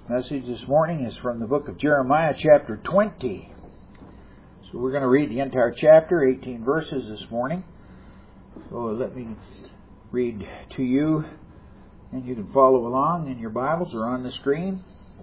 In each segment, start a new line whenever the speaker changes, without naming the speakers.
Message this morning is from the book of Jeremiah, chapter 20. So we're going to read the entire chapter, 18 verses this morning. So let me read to you, and you can follow along in your Bibles or on the screen.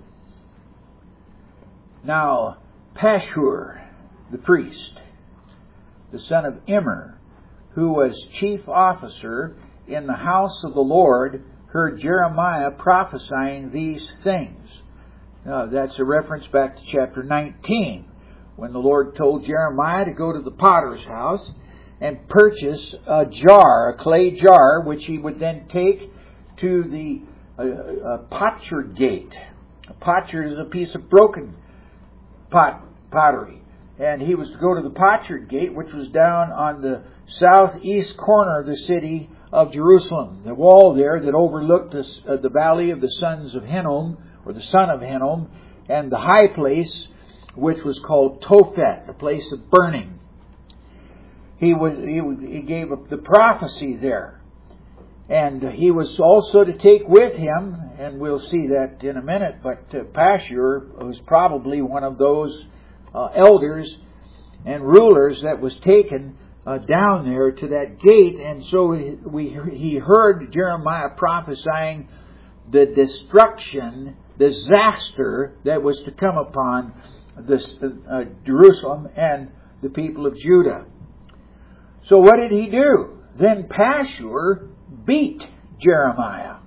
Now, Pashhur, the priest, the son of Immer, who was chief officer in the house of the Lord, heard Jeremiah prophesying these things. Now, that's a reference back to chapter 19, when the Lord told Jeremiah to go to the potter's house and purchase a jar, a clay jar, which he would then take to the potsherd gate. A potsherd is a piece of broken pottery. And he was to go to the potsherd gate, which was down on the southeast corner of the city of Jerusalem. The wall there that overlooked the valley of the sons of Hinnom, or the son of Hinnom, and the high place, which was called Tophet, the place of burning. He gave up the prophecy there. And he was also to take with him, and we'll see that in a minute, but Pashhur was probably one of those elders and rulers that was taken down there to that gate. And so he heard Jeremiah prophesying the destruction, disaster that was to come upon Jerusalem and the people of Judah. So what did he do? Then Pashhur beat Jeremiah.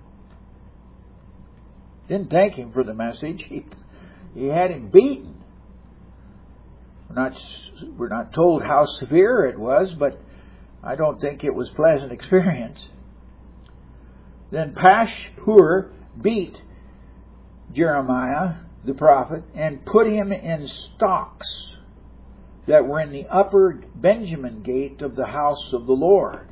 Didn't thank him for the message. He had him beaten. We're not told how severe it was, but I don't think it was a pleasant experience. Then Pashhur beat Jeremiah, the prophet, and put him in stocks that were in the upper Benjamin gate of the house of the Lord.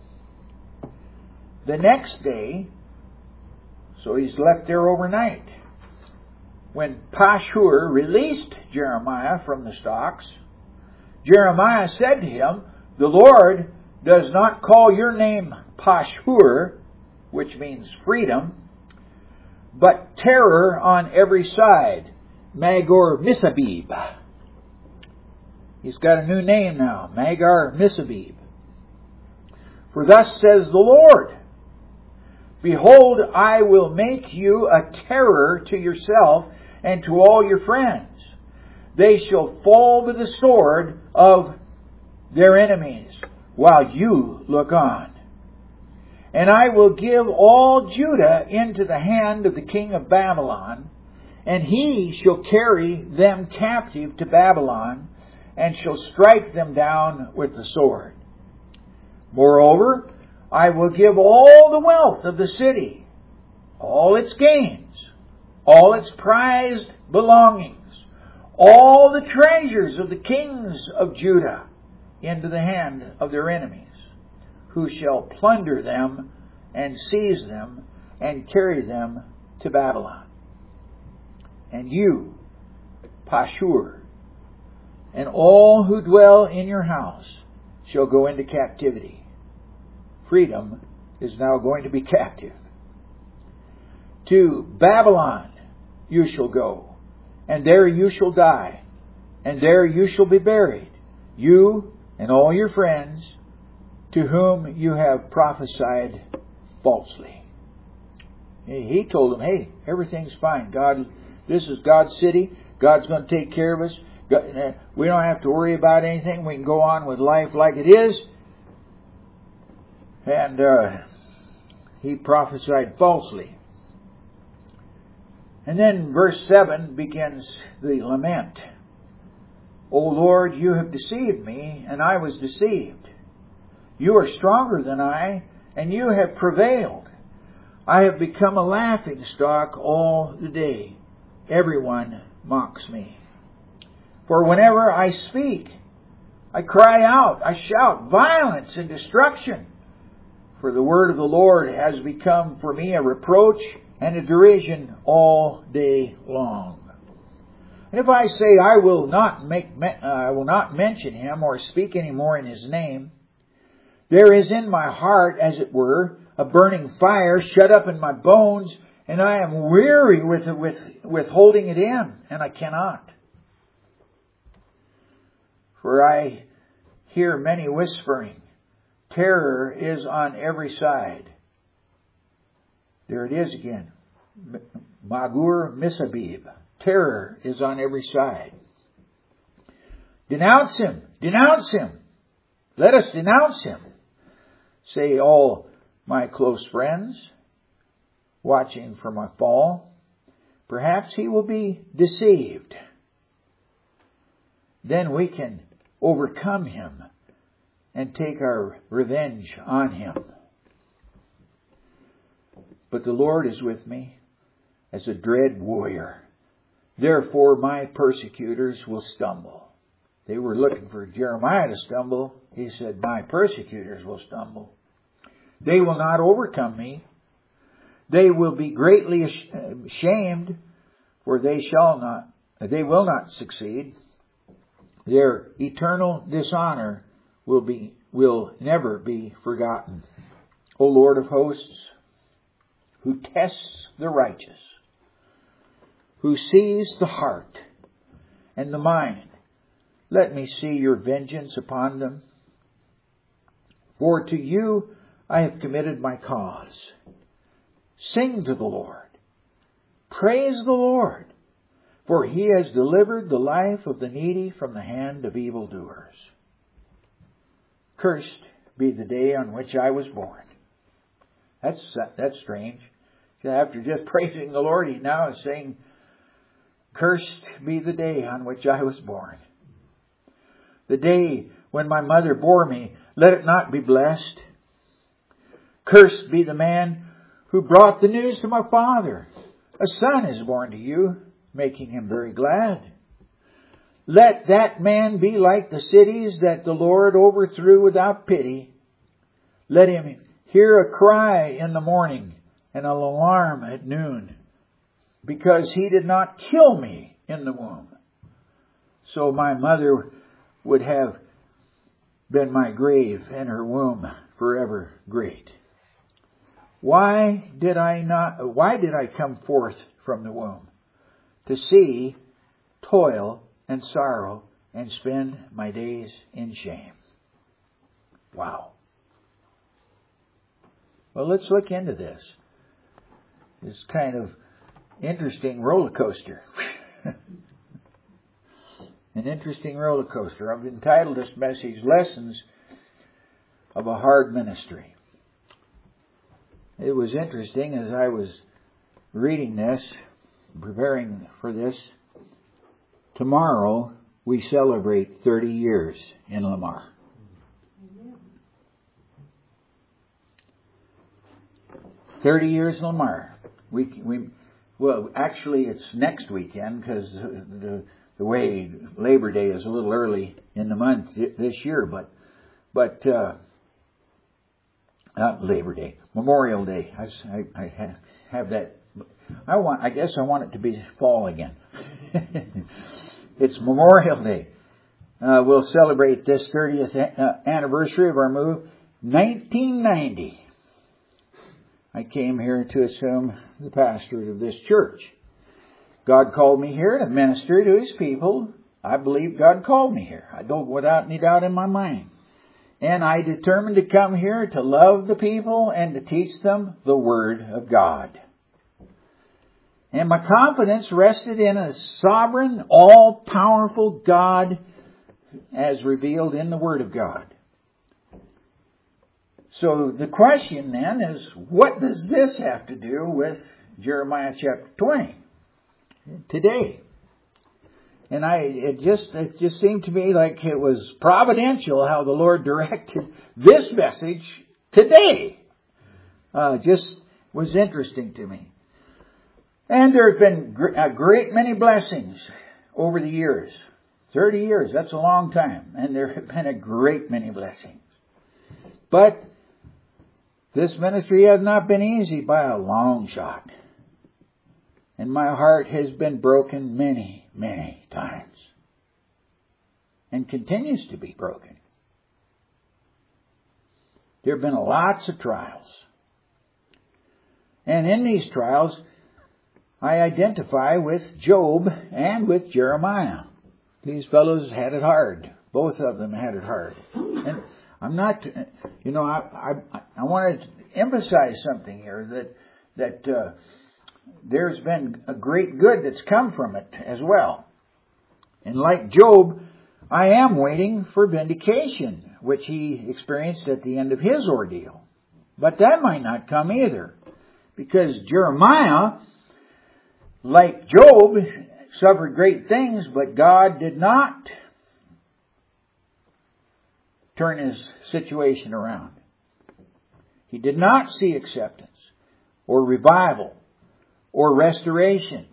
The next day, so he's left there overnight. When Pashhur released Jeremiah from the stocks, Jeremiah said to him, "The Lord does not call your name Pashhur," which means freedom, "but terror on every side, Magor-Missabib." He's got a new name now, Magor-Missabib. "For thus says the Lord, behold, I will make you a terror to yourself and to all your friends. They shall fall with the sword of their enemies while you look on. And I will give all Judah into the hand of the king of Babylon, and he shall carry them captive to Babylon, and shall strike them down with the sword. Moreover, I will give all the wealth of the city, all its gains, all its prized belongings, all the treasures of the kings of Judah into the hand of their enemies, who shall plunder them and seize them and carry them to Babylon. And you, Pashhur, and all who dwell in your house shall go into captivity." Freedom is now going to be captive. "To Babylon you shall go, and there you shall die, and there you shall be buried, you and all your friends, to whom you have prophesied falsely." He told them, hey, everything's fine. This is God's city. God's going to take care of us. We don't have to worry about anything. We can go on with life like it is. And he prophesied falsely. And then verse 7 begins the lament. "O Lord, you have deceived me, and I was deceived. You are stronger than I, and you have prevailed. I have become a laughing stock all the day. Everyone mocks me. For whenever I speak, I cry out, I shout violence and destruction. For the word of the Lord has become for me a reproach and a derision all day long. And if I say I will not mention him or speak any more in his name, there is in my heart, as it were, a burning fire shut up in my bones, And I am weary with holding it in, and I cannot. For I hear many whispering. Terror is on every side. There it is again. Magur Misabib. Terror is on every side. Denounce him. Denounce him. Let us denounce him. Say all my close friends, watching for my fall. Perhaps he will be deceived. Then we can overcome him and take our revenge on him. But the Lord is with me as a dread warrior. Therefore my persecutors will stumble. They were looking for Jeremiah to stumble. He said, my persecutors will stumble. They will not overcome me. They will be greatly ashamed, for they will not succeed. Their eternal dishonor will never be forgotten. O Lord of hosts, who tests the righteous, who sees the heart and the mind, let me see your vengeance upon them. For to you I have committed my cause. Sing to the Lord. Praise the Lord. For he has delivered the life of the needy from the hand of evildoers. Cursed be the day on which I was born. That's strange. After just praising the Lord, he now is saying, cursed be the day on which I was born. The day when my mother bore me, let it not be blessed. Cursed be the man who brought the news to my father. A son is born to you, making him very glad. Let that man be like the cities that the Lord overthrew without pity. Let him hear a cry in the morning and an alarm at noon, because he did not kill me in the womb. So my mother would have been my grave and her womb forever great. Why did I come forth from the womb? To see toil and sorrow and spend my days in shame. Wow. Well, let's look into this. This kind of interesting roller coaster. An interesting roller coaster. I've entitled this message, Lessons of a Hard Ministry. It was interesting as I was reading this, preparing for this. Tomorrow we celebrate 30 years in Lamar. Amen. 30 years in Lamar. Well, actually it's next weekend because the way Labor Day is a little early in the month this year, but not Labor Day, Memorial Day. I have that. I guess I want it to be fall again. It's Memorial Day. We'll celebrate this 30th anniversary of our move. 1990. I came here to assume the pastorate of this church. God called me here to minister to His people. I believe God called me here. I don't without any doubt in my mind. And I determined to come here to love the people and to teach them the Word of God. And my confidence rested in a sovereign, all-powerful God as revealed in the Word of God. So the question then is, what does this have to do with Jeremiah chapter 20 today? And it just seemed to me like it was providential how the Lord directed this message today. Just was interesting to me. And there have been a great many blessings over the years. 30 years, that's a long time. And there have been a great many blessings. But this ministry has not been easy by a long shot. And my heart has been broken many, many times. And continues to be broken. There have been lots of trials. And in these trials, I identify with Job and with Jeremiah. These fellows had it hard. Both of them had it hard. And I'm not, I want to emphasize something here that there's been a great good that's come from it as well. And like Job, I am waiting for vindication, which he experienced at the end of his ordeal. But that might not come either, because Jeremiah, like Job, suffered great things, but God did not turn his situation around. He did not see acceptance or revival or restoration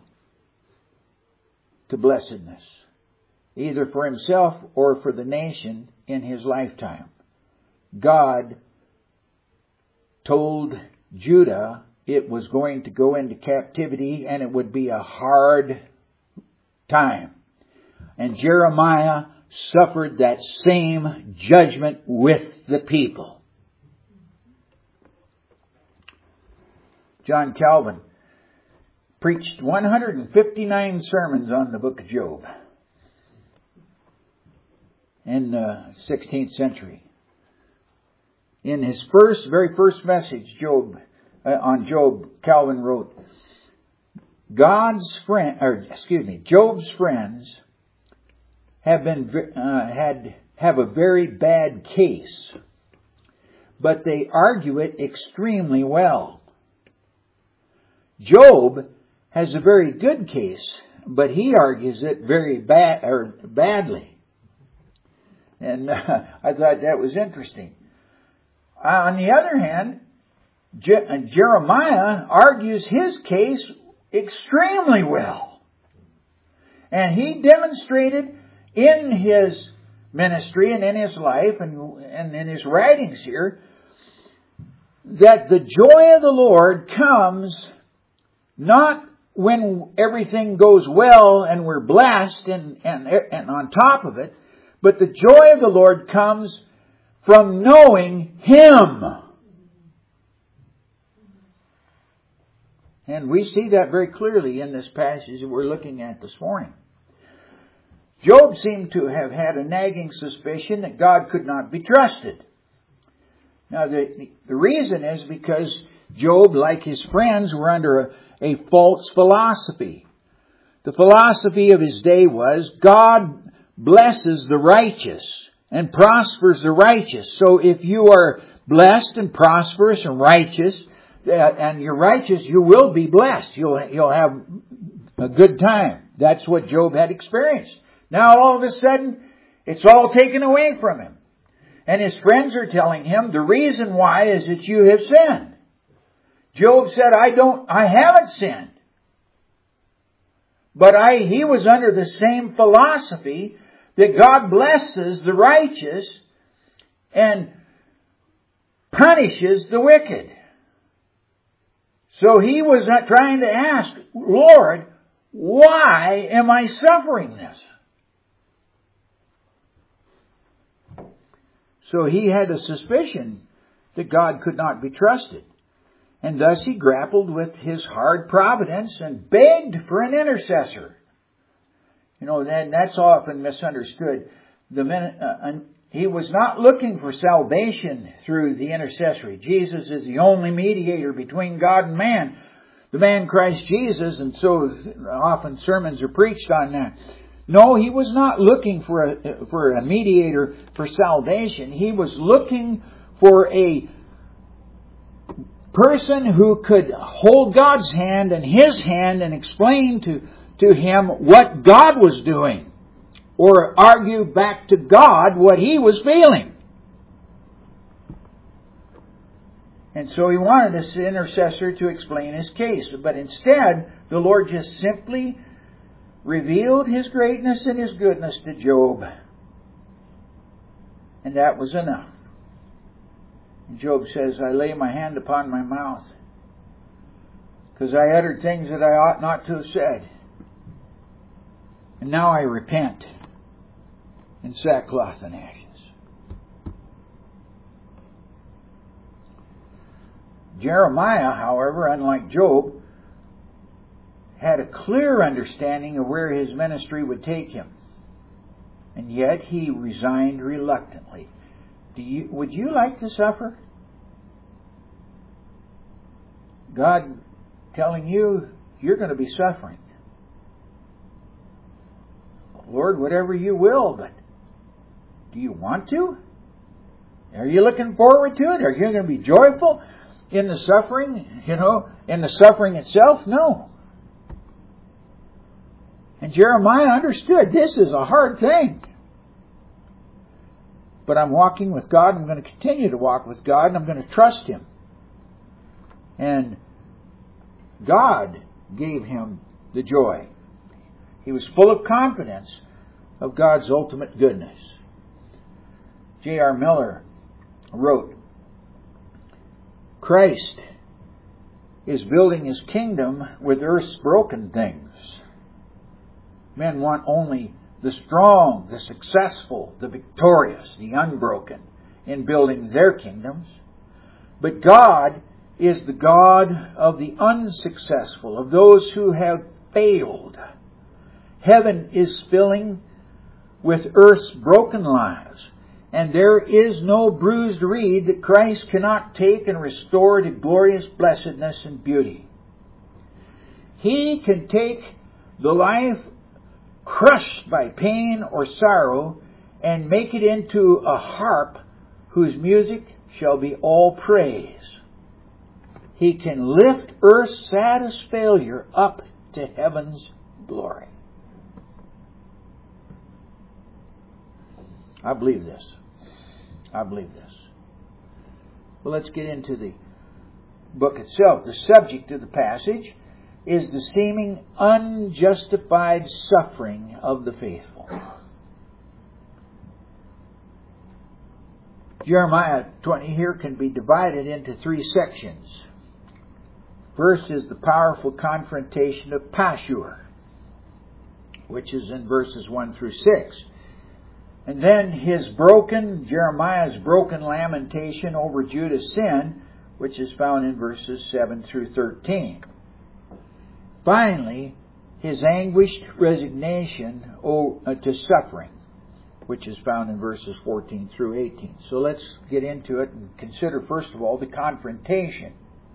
to blessedness, either for himself or for the nation in his lifetime. God told Judah it was going to go into captivity and it would be a hard time. And Jeremiah suffered that same judgment with the people. John Calvin preached 159 sermons on the book of Job in the 16th century. In his very first message, on Job, Calvin wrote, Job's friends have a very bad case, but they argue it extremely well. Job has a very good case, but he argues it very badly. And I thought that was interesting. On the other hand, Jeremiah argues his case extremely well. And he demonstrated in his ministry and in his life and in his writings here that the joy of the Lord comes not when everything goes well and we're blessed and on top of it, but the joy of the Lord comes from knowing Him. And we see that very clearly in this passage that we're looking at this morning. Job seemed to have had a nagging suspicion that God could not be trusted. Now, the reason is because Job, like his friends, were under a false philosophy. The philosophy of his day was God blesses the righteous and prospers the righteous. So if you are blessed and prosperous and righteous, and you're righteous, you will be blessed. You'll have a good time. That's what Job had experienced. Now all of a sudden, it's all taken away from him. And his friends are telling him the reason why is that you have sinned. Job said, I haven't sinned. But he was under the same philosophy that God blesses the righteous and punishes the wicked. So he was trying to ask, Lord, why am I suffering this? So he had a suspicion that God could not be trusted. And thus he grappled with his hard providence and begged for an intercessor. That's often misunderstood. He was not looking for salvation through the intercessory. Jesus is the only mediator between God and man, the man Christ Jesus, and so often sermons are preached on that. No, he was not looking for a mediator for salvation. He was looking for a person who could hold God's hand and his hand and explain to him what God was doing, or argue back to God what he was feeling. And so he wanted this intercessor to explain his case. But instead, the Lord just simply revealed His greatness and His goodness to Job. And that was enough. And Job says, I lay my hand upon my mouth, because I uttered things that I ought not to have said. And now I repent in sackcloth and ashes. Jeremiah, however, unlike Job, had a clear understanding of where his ministry would take him. And yet he resigned reluctantly. Would you like to suffer? God telling you, you're going to be suffering. Lord, whatever you will, but do you want to? Are you looking forward to it? Are you going to be joyful in the suffering, in the suffering itself? No. And Jeremiah understood this is a hard thing. But I'm walking with God. I'm going to continue to walk with God, and I'm going to trust Him. And God gave him the joy. He was full of confidence of God's ultimate goodness. J.R. Miller wrote, Christ is building His kingdom with earth's broken things. Men want only the strong, the successful, the victorious, the unbroken in building their kingdoms. But God is the God of the unsuccessful, of those who have failed. Heaven is filling with earth's broken lives, and there is no bruised reed that Christ cannot take and restore to glorious blessedness and beauty. He can take the life crushed by pain or sorrow and make it into a harp whose music shall be all praise. He can lift earth's saddest failure up to heaven's glory. I believe this. I believe this. Well, let's get into the book itself. The subject of the passage is the seeming unjustified suffering of the faithful. Jeremiah 20 here can be divided into three sections. First is the powerful confrontation of Pashur, which is in verses 1 through 6. And then Jeremiah's broken lamentation over Judah's sin, which is found in verses 7 through 13. Finally, his anguished resignation to suffering, which is found in verses 14 through 18. So let's get into it and consider, first of all, the confrontation.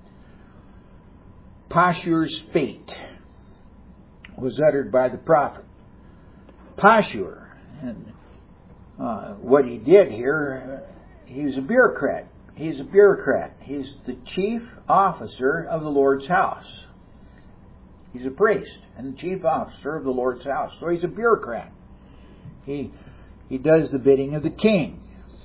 Pashur's fate was uttered by the prophet. Pashur, and what he did here, he was a bureaucrat. He's a bureaucrat. He's the chief officer of the Lord's house. He's a priest and the chief officer of the Lord's house. So he's a bureaucrat. He does the bidding of the king.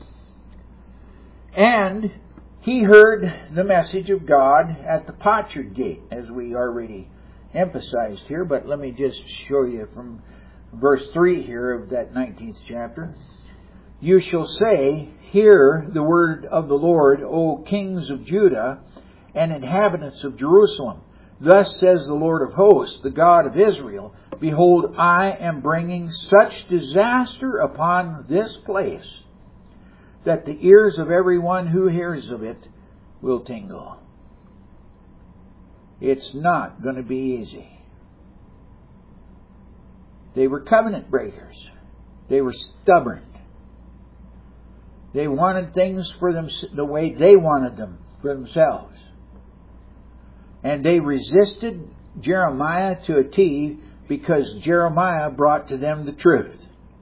And he heard the message of God at the potsherd gate, as we already emphasized here. But let me just show you from verse 3 here of that 19th chapter. You shall say, hear the word of the Lord, O kings of Judah and inhabitants of Jerusalem. Thus says the Lord of hosts, the God of Israel, behold, I am bringing such disaster upon this place that the ears of everyone who hears of it will tingle. It's not going to be easy. They were covenant breakers. They were stubborn. They wanted things for them the way they wanted them for themselves. And they resisted Jeremiah to a T because Jeremiah brought to them the truth.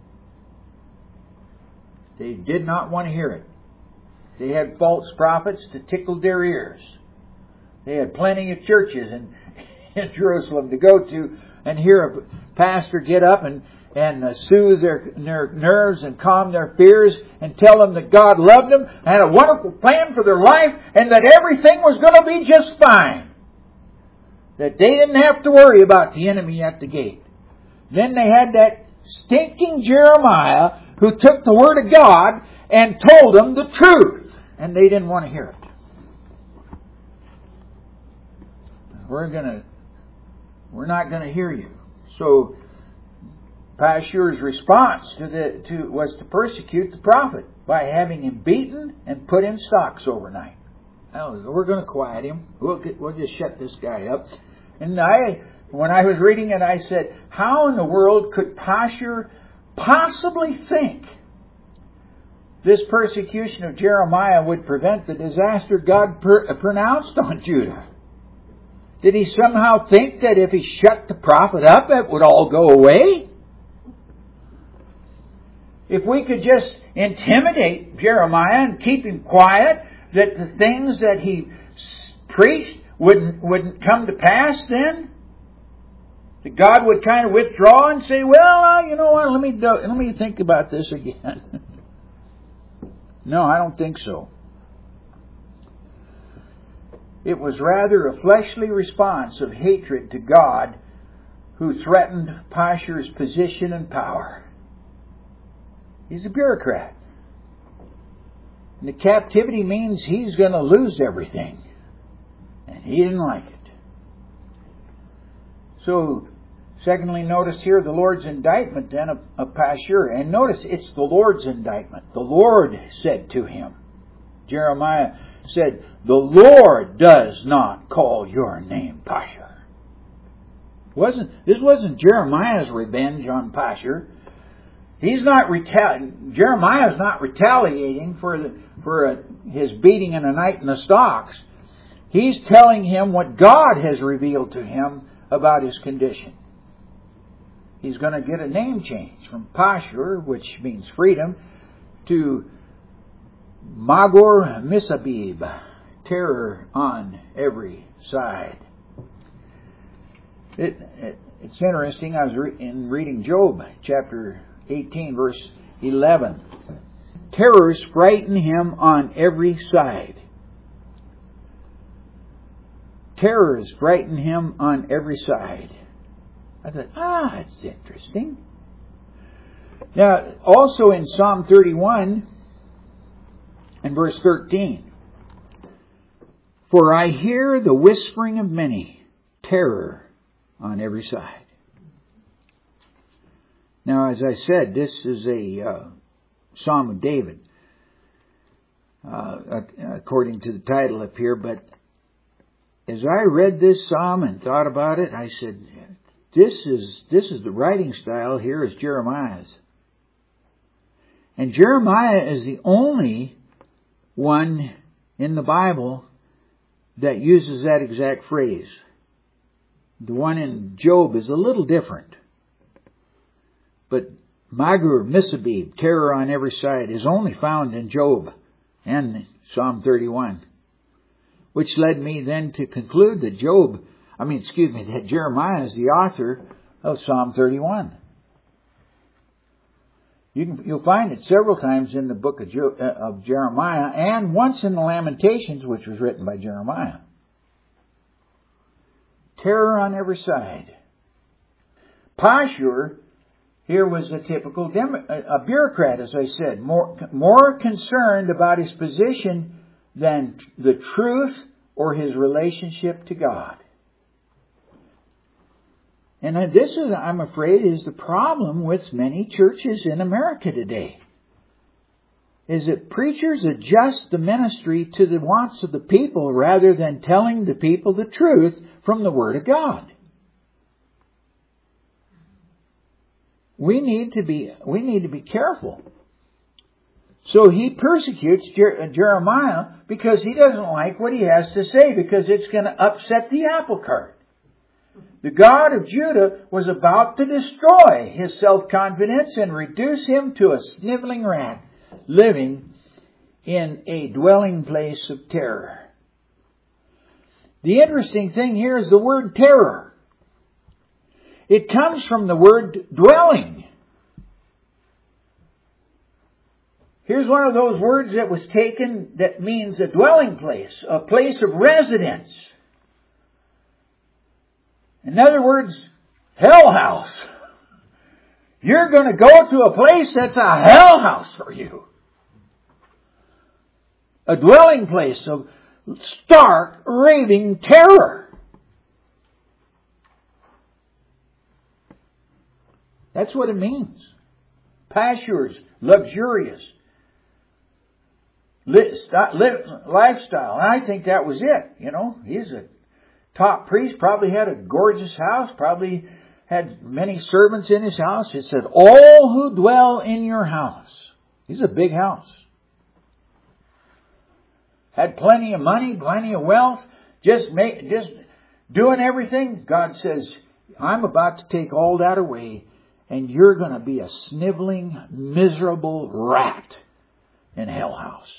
They did not want to hear it. They had false prophets to tickle their ears. They had plenty of churches in Jerusalem to go to and hear a pastor get up and soothe their nerves and calm their fears and tell them that God loved them and had a wonderful plan for their life and that everything was going to be just fine. That they didn't have to worry about the enemy at the gate. Then they had that stinking Jeremiah who took the word of God and told them the truth. And they didn't want to hear it. We're not going to hear you. So Pashur's response was to persecute the prophet by having him beaten and put in stocks overnight. We're going to quiet him. We'll just shut this guy up. And When I was reading it, I said, how in the world could Pashur possibly think this persecution of Jeremiah would prevent the disaster God pronounced on Judah? Did he somehow think that if he shut the prophet up, it would all go away? If we could just intimidate Jeremiah and keep him quiet, that the things that he preached wouldn't come to pass then? That God would kind of withdraw and say, well, you know what, let me think about this again. No, I don't think so. It was rather a fleshly response of hatred to God who threatened Pashur's position and power. He's a bureaucrat. And the captivity means he's going to lose everything. And he didn't like it. So, secondly, notice here the Lord's indictment then of Pashur. And notice it's the Lord's indictment. The Lord said to him. Jeremiah said, the Lord does not call your name Pashur. This wasn't Jeremiah's revenge on Pashur. Jeremiah is not retaliating for his beating in the night in the stocks. He's telling him what God has revealed to him about his condition. He's going to get a name change from Pashur, which means freedom, to Magor Misabib, terror on every side. It's interesting. I was reading Job chapter 18, verse 11. Terrors frighten him on every side. Terrors frighten him on every side. I thought, that's interesting. Now, also in Psalm 31 and verse 13. For I hear the whispering of many, terror on every side. Now, as I said, this is a Psalm of David, according to the title up here. But as I read this psalm and thought about it, I said, this is the writing style here is Jeremiah's. And Jeremiah is the only one in the Bible that uses that exact phrase. The one in Job is a little different. But Magor Misabib, terror on every side, is only found in Job and Psalm 31. Which led me then to conclude that that Jeremiah is the author of Psalm 31. You'll find it several times in the book of Jeremiah and once in the Lamentations, which was written by Jeremiah. Terror on every side. Pashur here was a typical a bureaucrat, as I said, more concerned about his position than the truth or his relationship to God. And this is, I'm afraid, is the problem with many churches in America today. Is that preachers adjust the ministry to the wants of the people rather than telling the people the truth from the Word of God. We need to be careful. So he persecutes Jeremiah because he doesn't like what he has to say, because it's going to upset the apple cart. The God of Judah was about to destroy his self-confidence and reduce him to a sniveling rat living in a dwelling place of terror. The interesting thing here is the word terror. It comes from the word dwelling. Here's one of those words that was taken that means a dwelling place, a place of residence. In other words, hell house. You're going to go to a place that's a hell house for you. A dwelling place of stark, raving terror. That's what it means. Pashur's luxurious lifestyle. And I think that was it. He's a top priest, probably had a gorgeous house, probably had many servants in his house. It said, all who dwell in your house. He's a big house. Had plenty of money, plenty of wealth, just doing everything. God says, I'm about to take all that away, and you're going to be a sniveling, miserable rat in hell house.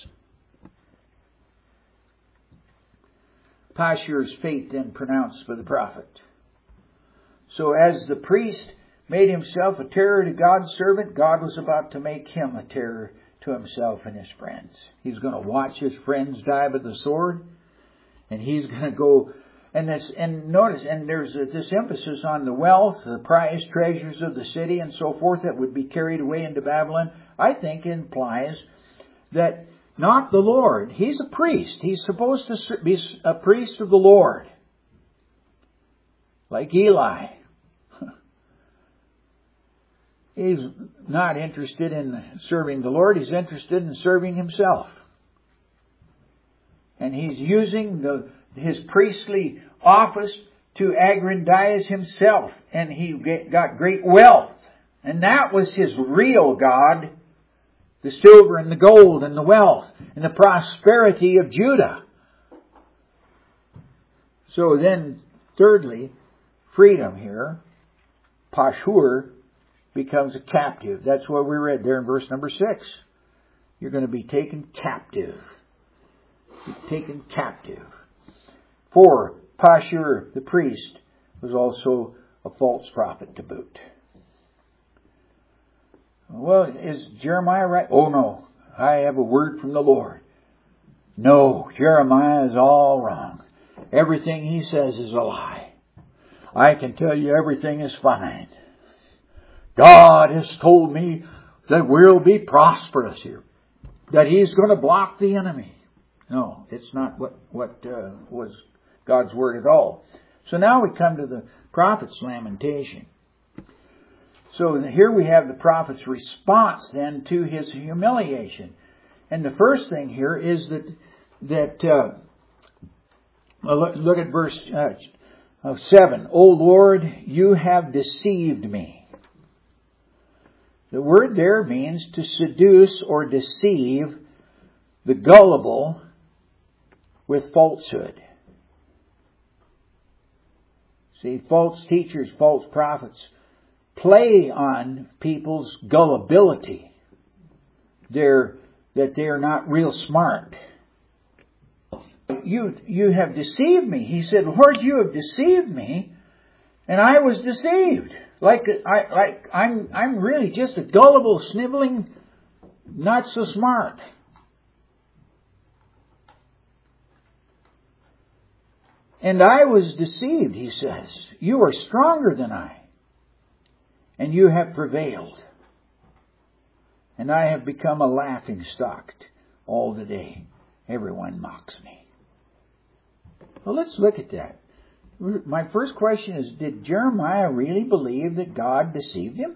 Pashur's fate then pronounced for the prophet. So as the priest made himself a terror to God's servant, God was about to make him a terror to himself and his friends. He's going to watch his friends die by the sword, and he's going to go. And notice, there's this emphasis on the wealth, the prized treasures of the city, and so forth that would be carried away into Babylon. I think implies that not the Lord. He's a priest. He's supposed to be a priest of the Lord, like Eli. He's not interested in serving the Lord. He's interested in serving himself. And he's using his priestly office to aggrandize himself. And he got great wealth. And that was his real God. The silver and the gold and the wealth and the prosperity of Judah. So then, thirdly, freedom here. Pashur becomes a captive. That's what we read there in verse number 6. You're going to be taken captive. Taken captive. 4. Pashur, the priest, was also a false prophet to boot. Well, is Jeremiah right? Oh no, I have a word from the Lord. No, Jeremiah is all wrong. Everything he says is a lie. I can tell you everything is fine. God has told me that we'll be prosperous here. That He's going to block the enemy. No, it's not what was God's word at all. So now we come to the prophet's lamentation. So here we have the prophet's response then to his humiliation. And the first thing here is that look at verse 7. O Lord, you have deceived me. The word there means to seduce or deceive the gullible with falsehood. See, false teachers, false prophets play on people's gullibility. That they're not real smart. You have deceived me. He said, Lord, you have deceived me, and I was deceived. I'm really just a gullible, sniveling, not so smart. And I was deceived, he says. You are stronger than I, and you have prevailed. And I have become a laughing stock all the day. Everyone mocks me. Well, let's look at that. My first question is, did Jeremiah really believe that God deceived him?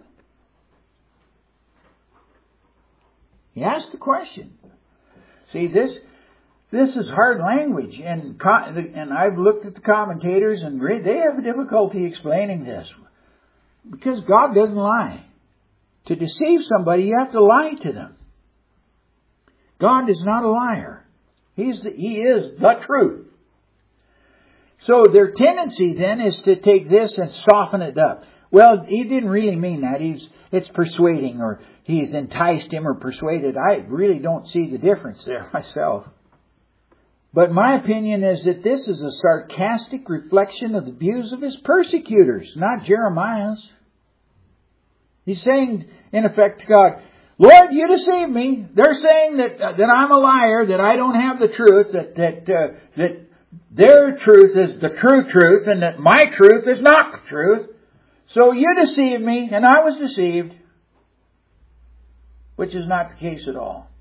He asked the question. See, this is hard language, and I've looked at the commentators, and they have difficulty explaining this. Because God doesn't lie. To deceive somebody, you have to lie to them. God is not a liar. He is the truth. So their tendency then is to take this and soften it up. Well, he didn't really mean that. It's persuading, or he's enticed him or persuaded. I really don't see the difference there myself. But my opinion is that this is a sarcastic reflection of the views of his persecutors, not Jeremiah's. He's saying, in effect, to God, Lord, you deceived me. They're saying that I'm a liar, that I don't have the truth, that their truth is the true truth, and that my truth is not the truth. So you deceived me, and I was deceived. Which is not the case at all.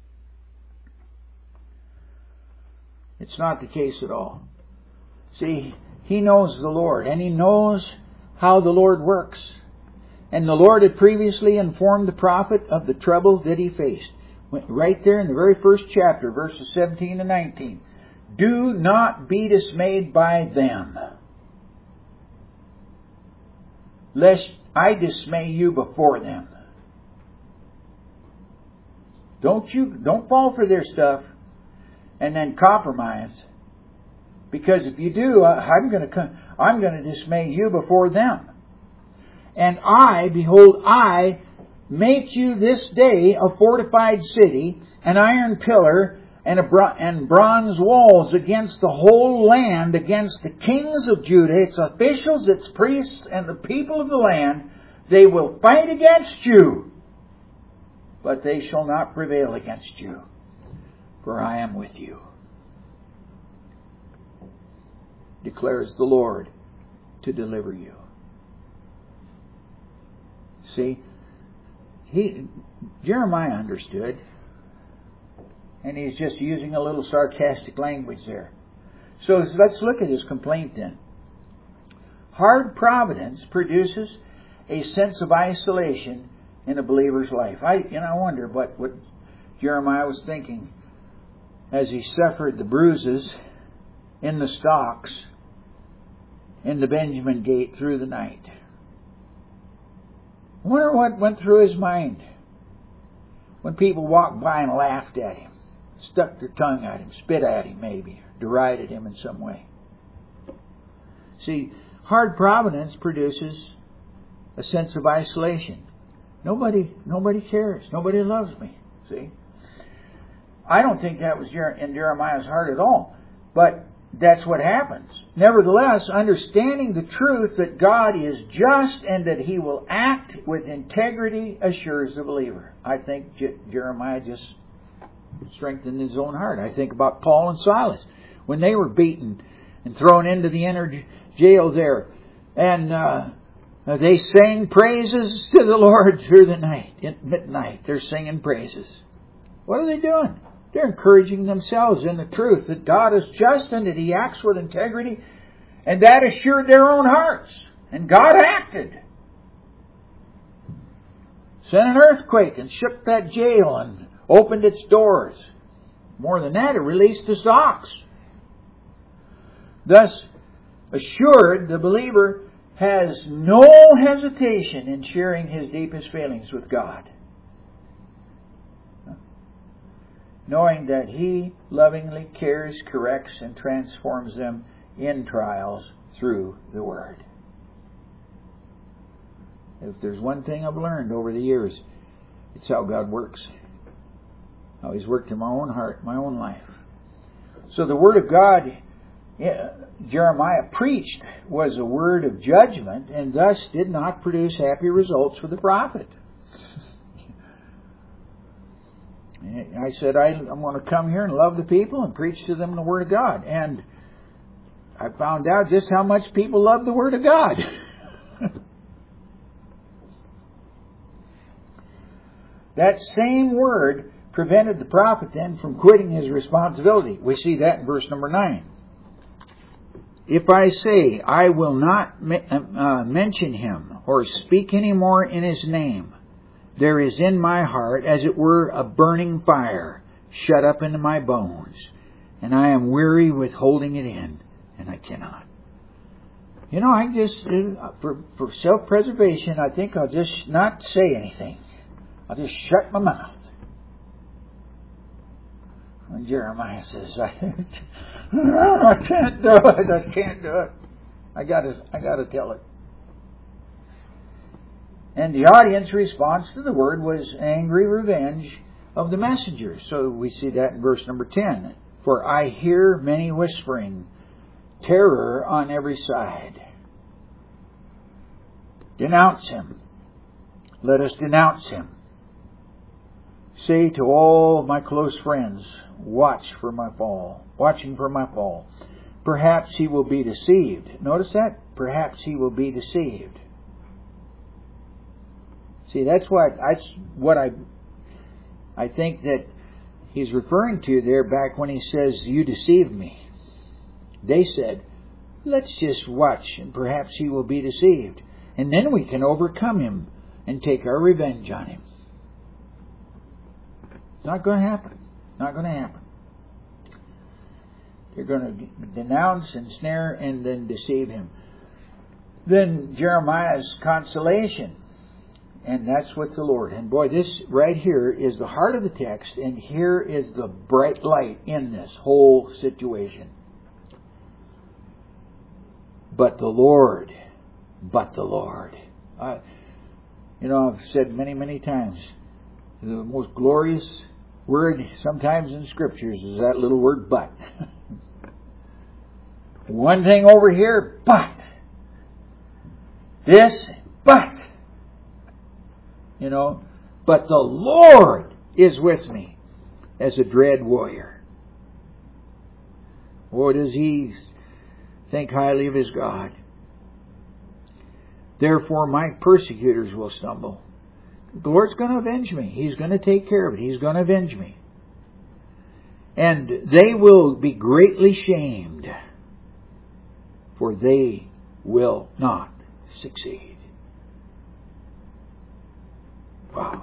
It's not the case at all. See, he knows the Lord, and he knows how the Lord works. And the Lord had previously informed the prophet of the trouble that he faced. Right there in the very first chapter, verses 17 and 19. Do not be dismayed by them. lest I dismay you before them. Don't fall for their stuff and then compromise. Because if you do, I'm going to dismay you before them. And behold, I make you this day a fortified city, an iron pillar, and bronze walls against the whole land, against the kings of Judah, its officials, its priests, and the people of the land. They will fight against you, but they shall not prevail against you, for I am with you, declares the Lord, to deliver you. See, Jeremiah understood, and he's just using a little sarcastic language there. So let's look at his complaint then. Hard providence produces a sense of isolation in a believer's life. I wonder what Jeremiah was thinking as he suffered the bruises in the stocks in the Benjamin gate through the night. I wonder what went through his mind when people walked by and laughed at him, stuck their tongue at him, spit at him maybe, derided him in some way. See, hard providence produces a sense of isolation. Nobody cares. Nobody loves me. See? I don't think that was in Jeremiah's heart at all. But that's what happens. Nevertheless, understanding the truth that God is just and that He will act with integrity assures the believer. I think Jeremiah just strengthened his own heart. I think about Paul and Silas when they were beaten and thrown into the inner jail there. And they sang praises to the Lord through the night. At midnight, they're singing praises. What are they doing? They're encouraging themselves in the truth that God is just and that He acts with integrity. And that assured their own hearts. And God acted. Sent an earthquake and shook that jail and opened its doors. More than that, it released the stocks. Thus, assured, the believer has no hesitation in sharing his deepest feelings with God, knowing that He lovingly cares, corrects, and transforms them in trials through the Word. If there's one thing I've learned over the years, it's how God works. How He's worked in my own heart, my own life. So the Word of God Jeremiah preached was a word of judgment and thus did not produce happy results for the prophet. I said, I'm going to come here and love the people and preach to them the Word of God. And I found out just how much people love the Word of God. That same word prevented the prophet then from quitting his responsibility. We see that in verse number 9. If I say, I will not mention him or speak any more in his name, there is in my heart, as it were, a burning fire shut up into my bones, and I am weary with holding it in, and I cannot. I just, for self-preservation, I think I'll just not say anything. I'll just shut my mouth. And Jeremiah says, I can't do it. I can't do it. I gotta tell it. And the audience response to the word was angry revenge of the messengers. So we see that in verse number 10. For I hear many whispering, terror on every side. Denounce him. Let us denounce him. Say to all my close friends, watching for my fall. Perhaps he will be deceived. Notice that? Perhaps he will be deceived. See, that's what I think that he's referring to there back when he says, you deceived me. They said, let's just watch and perhaps he will be deceived. And then we can overcome him and take our revenge on him. It's not going to happen. Not going to happen. They're going to denounce and snare and then deceive him. then Jeremiah's consolation. And that's with the Lord. And boy, this right here is the heart of the text, and here is the bright light in this whole situation. But the Lord. I've said many, many times, the most glorious word sometimes in Scriptures is that little word but. One thing over here, but. This, but. But the Lord is with me as a dread warrior. Or does he think highly of his God? Therefore my persecutors will stumble. The Lord's going to avenge me. He's going to take care of it. He's going to avenge me. And they will be greatly shamed, for they will not succeed. Wow.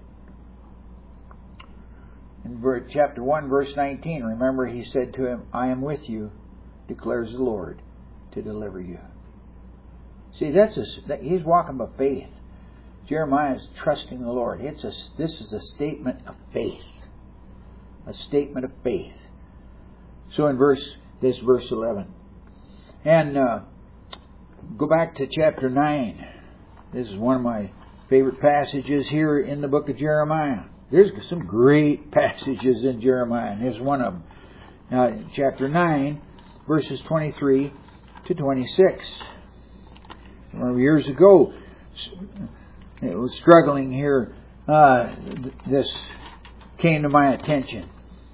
In chapter 1, verse 19, remember he said to him, I am with you, declares the Lord, to deliver you. See, he's walking by faith. Jeremiah is trusting the Lord. This is a statement of faith. A statement of faith. So in verse 11. And go back to chapter 9. This is one of my favorite passages here in the book of Jeremiah. There's some great passages in Jeremiah, and here's one of them. Chapter 9, verses 23 to 26. Years ago, it was struggling here. This came to my attention.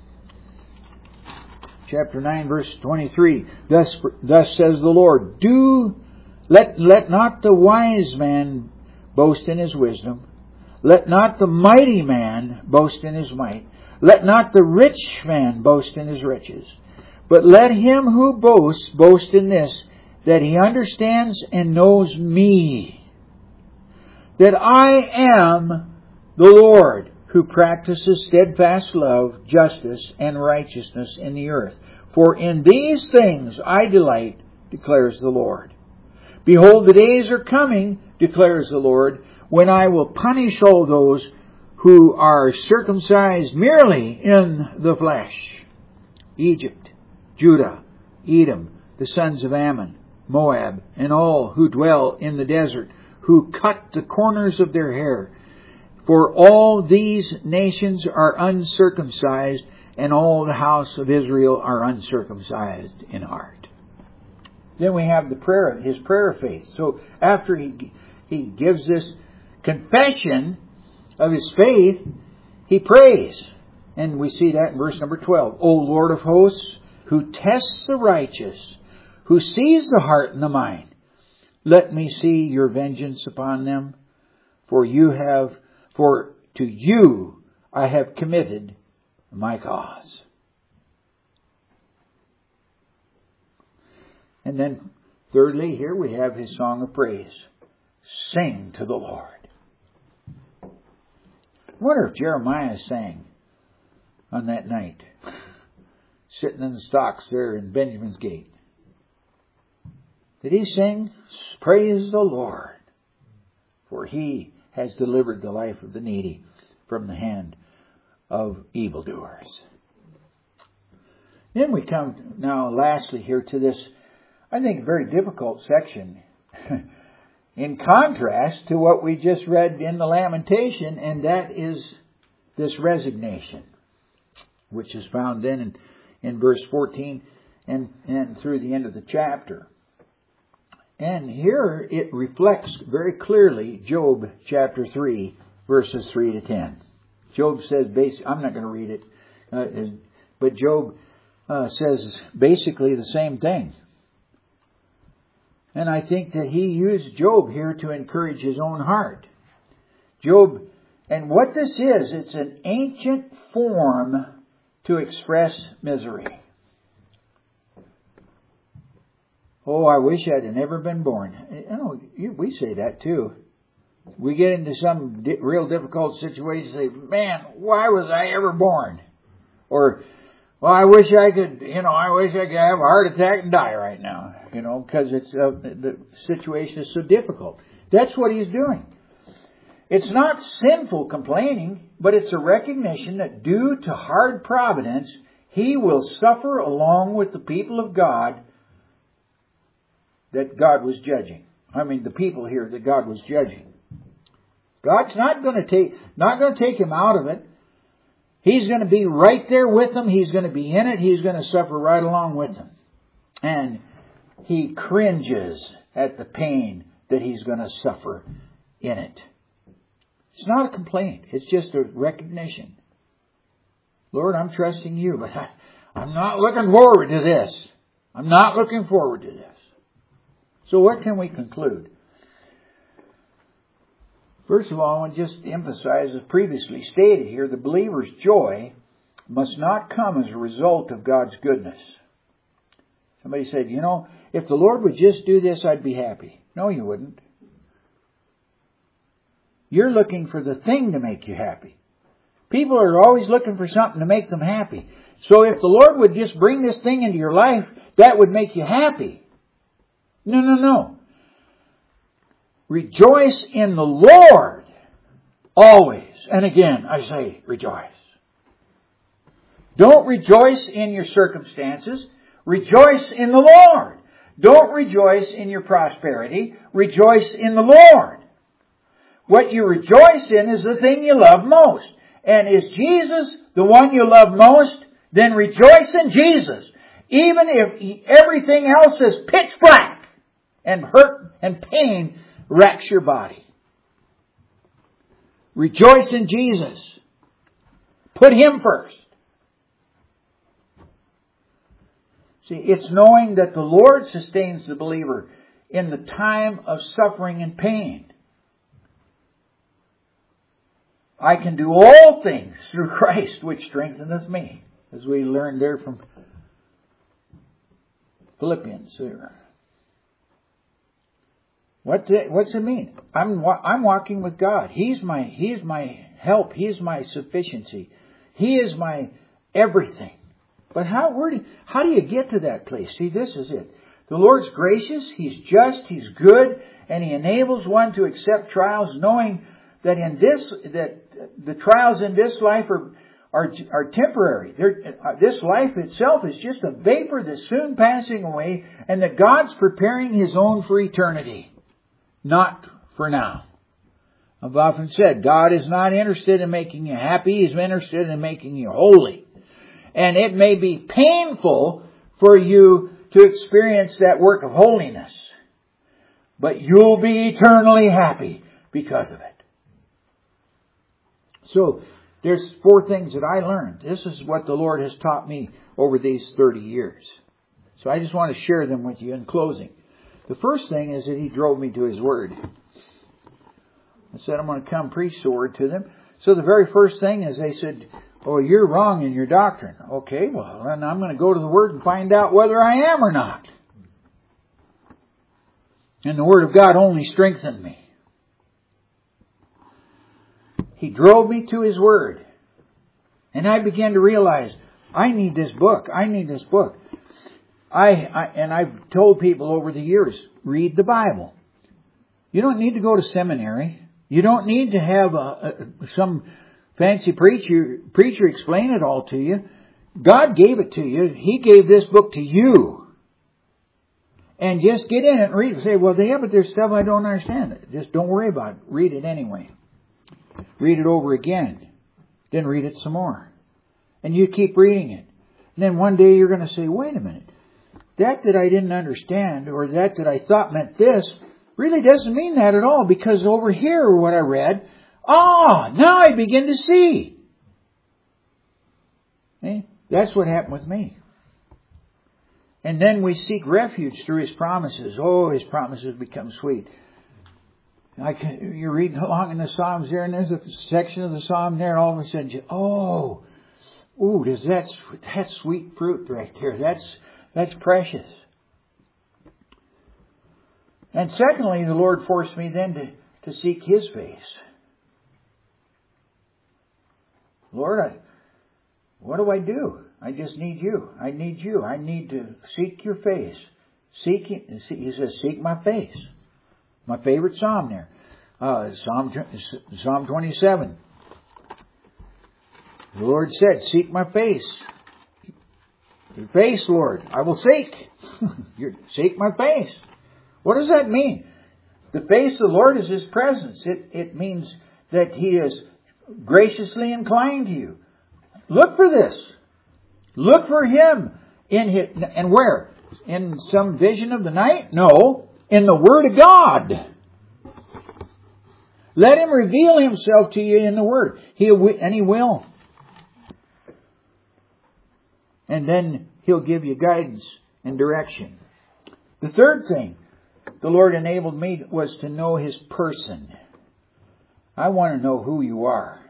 Chapter 9, verse 23. Thus says the Lord, let not the wise man boast in his wisdom. Let not the mighty man boast in his might. Let not the rich man boast in his riches. But let him who boasts boast in this, that he understands and knows me. That I am the Lord, who practices steadfast love, justice, and righteousness in the earth. For in these things I delight, declares the Lord. Behold, the days are coming, declares the Lord, when I will punish all those who are circumcised merely in the flesh. Egypt, Judah, Edom, the sons of Ammon, Moab, and all who dwell in the desert, who cut the corners of their hair. For all these nations are uncircumcised, and all the house of Israel are uncircumcised in heart. Then we have his prayer of faith. So after he gives this confession of his faith, he prays. And we see that in verse number 12. O Lord of hosts, who tests the righteous, who sees the heart and the mind, let me see your vengeance upon them, for to you I have committed my cause. And then thirdly, here we have his song of praise. Sing to the Lord. I wonder if Jeremiah sang on that night, sitting in the stocks there in Benjamin's Gate. Did he sing, praise the Lord, for he has delivered the life of the needy from the hand of evildoers. Then we come now lastly here to this, I think, very difficult section in contrast to what we just read in the Lamentation, and that is this resignation, which is found then in verse 14 and through the end of the chapter. And here it reflects very clearly Job chapter 3, verses 3 to 10. Job says, I'm not going to read it, but Job says basically the same thing. And I think that he used Job here to encourage his own heart. Job, and what this is, it's an ancient form to express misery. Oh, I wish I'd never been born. We say that too. We get into some real difficult situation and say, man, why was I ever born? Or Well, I wish I could have a heart attack and die right now, because the situation is so difficult. That's what he's doing. It's not sinful complaining, but it's a recognition that due to hard providence, he will suffer along with the people of God that God was judging. The people here that God was judging. God's not going to take him out of it. He's going to be right there with them. He's going to be in it. He's going to suffer right along with them. And he cringes at the pain that he's going to suffer in it. It's not a complaint. It's just a recognition. Lord, I'm trusting you, but I'm not looking forward to this. I'm not looking forward to this. So what can we conclude? First of all, I want to just emphasize, as previously stated here, the believer's joy must not come as a result of God's goodness. Somebody said, if the Lord would just do this, I'd be happy. No, you wouldn't. You're looking for the thing to make you happy. People are always looking for something to make them happy. So if the Lord would just bring this thing into your life, that would make you happy. No. Rejoice in the Lord always. And again, I say rejoice. Don't rejoice in your circumstances. Rejoice in the Lord. Don't rejoice in your prosperity. Rejoice in the Lord. What you rejoice in is the thing you love most. And is Jesus the one you love most? Then rejoice in Jesus. Even if everything else is pitch black and hurt and pain wrecks your body. Rejoice in Jesus. Put Him first. See, it's knowing that the Lord sustains the believer in the time of suffering and pain. I can do all things through Christ which strengtheneth me. As we learned there from Philippians there. What's it mean? I'm walking with God. He's my help. He's my sufficiency. He is my everything. But how do you get to that place? See, this is it. The Lord's gracious. He's just. He's good. And He enables one to accept trials knowing that the trials in this life are temporary. This life itself is just a vapor that's soon passing away, and that God's preparing His own for eternity, not for now. I've often said, God is not interested in making you happy. He's interested in making you holy. And it may be painful for you to experience that work of holiness, but you'll be eternally happy because of it. So, there's 4 things that I learned. This is what the Lord has taught me over these 30 years. So I just want to share them with you in closing. The first thing is that He drove me to His Word. I said, I'm going to come preach the Word to them. So the very first thing is they said, oh, you're wrong in your doctrine. Okay, well, then I'm going to go to the Word and find out whether I am or not. And the Word of God only strengthened me. He drove me to His Word. And I began to realize, I need this book. I need this book. And I've told people over the years, read the Bible. You don't need to go to seminary. You don't need to have some fancy preacher explain it all to you. God gave it to you. He gave this book to you. And just get in it and read it. Say, well, yeah, but there's stuff I don't understand. Just don't worry about it. Read it anyway. Read it over again. Then read it some more. And you keep reading it. And then one day you're going to say, wait a minute. That I didn't understand, or that I thought meant this, really doesn't mean that at all. Because over here, what I read, now I begin to see. See? That's what happened with me. And then we seek refuge through His promises. Oh, His promises become sweet. You're reading along in the Psalms there, and there's a section of the Psalm there, and all of a sudden that's sweet fruit right there. That's precious. And secondly, the Lord forced me then to seek His face. Lord, what do I do? I just need you. I need you. I need to seek your face. He says, seek my face. My favorite psalm there. Psalm 27. The Lord said, seek my face. Your face, Lord, I will seek. Seek my face. What does that mean? The face of the Lord is His presence. It means that He is graciously inclined to you. Look for this. Look for Him in His, and where? In some vision of the night? No. In the Word of God. Let Him reveal Himself to you in the Word. He will. And then He'll give you guidance and direction. The third thing the Lord enabled me was to know His person. I want to know who you are.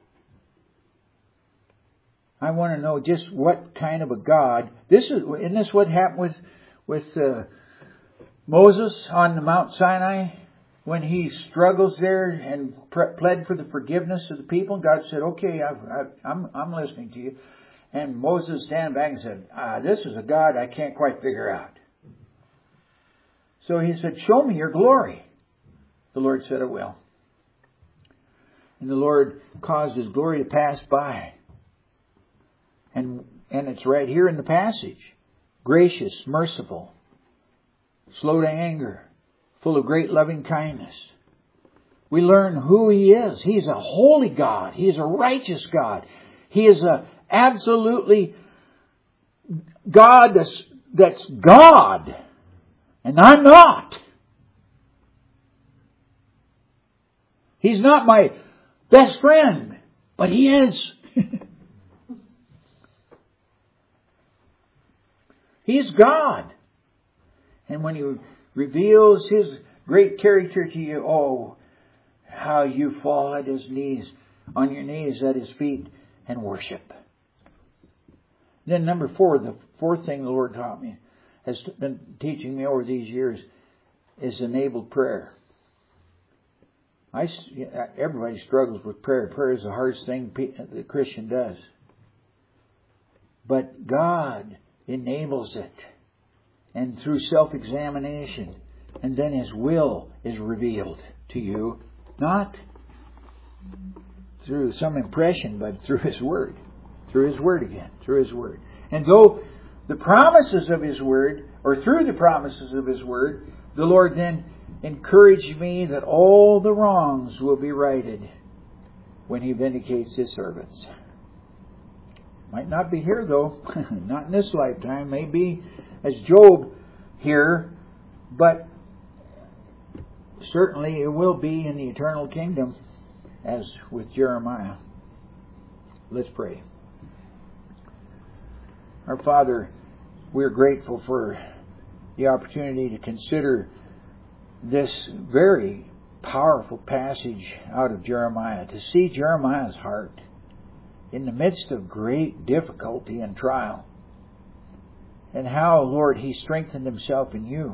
I want to know just what kind of a God. Isn't this what happened with Moses on the Mount Sinai? When he struggles there and pled for the forgiveness of the people, God said, okay, I'm listening to you. And Moses stand back and said, this is a God I can't quite figure out. So he said, show me your glory. The Lord said, I will. And the Lord caused His glory to pass by. And it's right here in the passage. Gracious, merciful, slow to anger, full of great loving kindness. We learn who He is. He's a holy God. He is a righteous God. He is a absolutely God that's God. And I'm not. He's not my best friend, but He is. He's God. And when He reveals His great character to you, oh, how you fall at His knees, on your knees at His feet and worship. Then number 4, the fourth thing the Lord taught me, has been teaching me over these years, is enabled prayer. Everybody struggles with prayer. Prayer is the hardest thing the Christian does. But God enables it. And through self-examination. And then His will is revealed to you. Not through some impression, but through His Word. Through His Word again. Through His Word. And though the promises of His Word, or through the promises of His Word, the Lord then encouraged me that all the wrongs will be righted when He vindicates His servants. Might not be here though. Not in this lifetime. Maybe as Job here. But certainly it will be in the eternal kingdom as with Jeremiah. Let's pray. Our Father, we're grateful for the opportunity to consider this very powerful passage out of Jeremiah. To see Jeremiah's heart in the midst of great difficulty and trial. And how, Lord, he strengthened himself in you.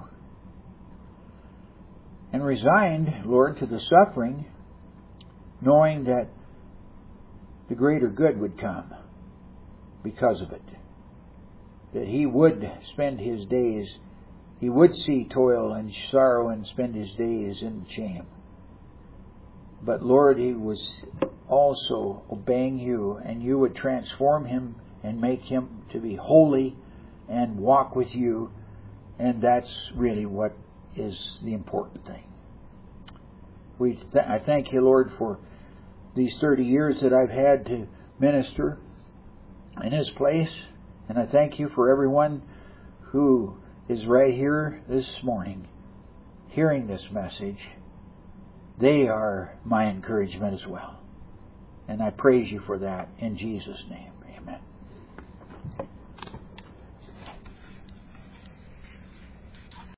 And resigned, Lord, to the suffering, knowing that the greater good would come because of it. That he would spend his days, he would see toil and sorrow and spend his days in shame. But Lord, he was also obeying you, and you would transform him and make him to be holy and walk with you. And that's really what is the important thing. I thank you, Lord, for these 30 years that I've had to minister in His place. And I thank you for everyone who is right here this morning hearing this message. They are my encouragement as well. And I praise you for that in Jesus' name.